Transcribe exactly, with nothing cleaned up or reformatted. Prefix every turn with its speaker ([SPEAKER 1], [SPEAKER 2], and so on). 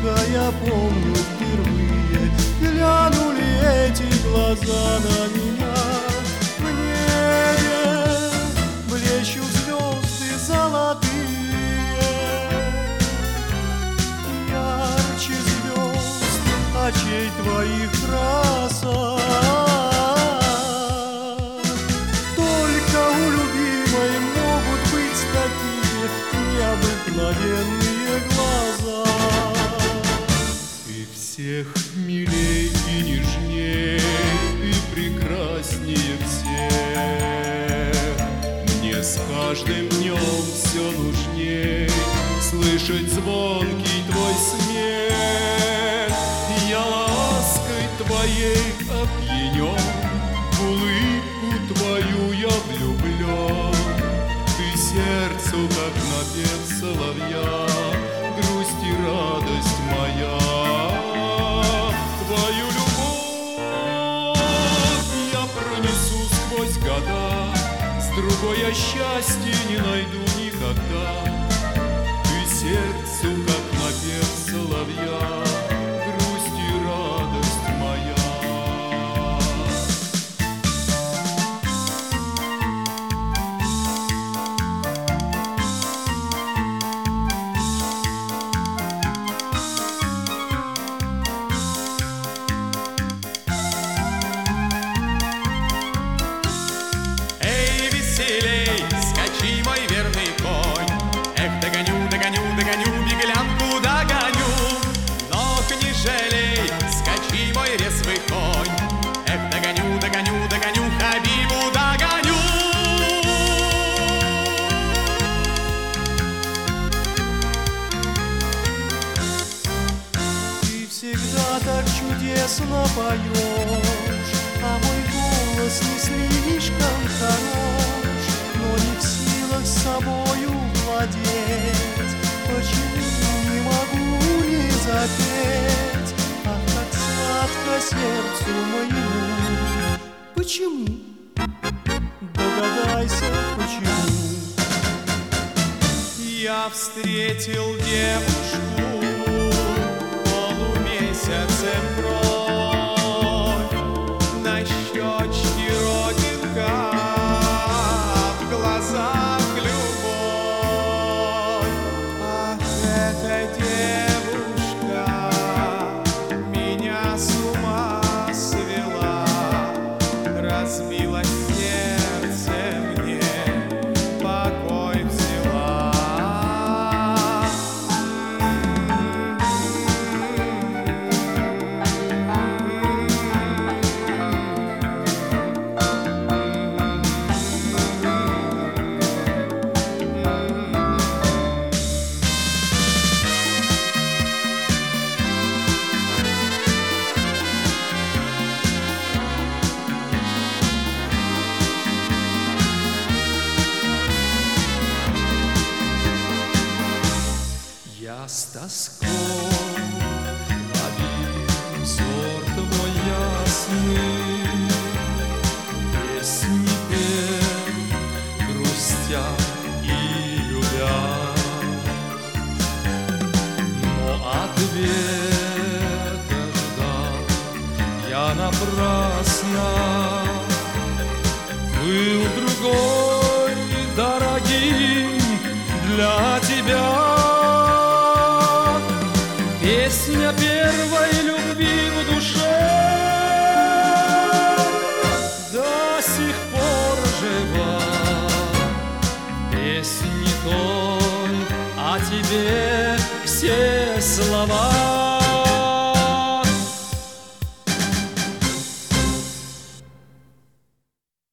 [SPEAKER 1] Девушка, я помню впервые глянули эти глаза на меня. В небе блещут звезды золотые, ярче звезд очей твоих красок. Только у любимой могут быть такие необыкновенные глаза. Ты всех милей и нежней, ты прекраснее всех. Мне с каждым днем все нужней слышать звонкий твой смех. Я лаской твоей опьянен, в улыбку твою я влюблен. Ты сердцу, как напев соловья, грусть и радость моя. Твою любовь я пронесу сквозь года, с другой я счастье не найду никогда. Ты сердцу, как напев соловья, грусть и радость моя.
[SPEAKER 2] Скачи, мой верный конь. Эх, догоню, догоню, догоню, беглянку догоню. Ног не жалей, скачи, мой резвый конь. Эх, догоню, догоню, догоню, Хабибу догоню.
[SPEAKER 1] Ты всегда так чудесно поешь, а мой голос не слишком хорош. Но не в силах с собою владеть, почему не могу не запеть? Ах, как сладко сердцу моему. Почему? Догадайся, почему.
[SPEAKER 2] Я встретил девушку, полумесяцем кровь, на щечке родинка, в глазах любовь. Ах, эта девушка меня с ума свела, разбила сердце мне, покой взяла.
[SPEAKER 1] Я с тоской ловил взор твой ясный, песни пел, грустя и любя. Но ответа ждал я напрасно, был другой дорогим для тебя. Песня первой любви в душе до сих пор жива. Песни той о тебе все слова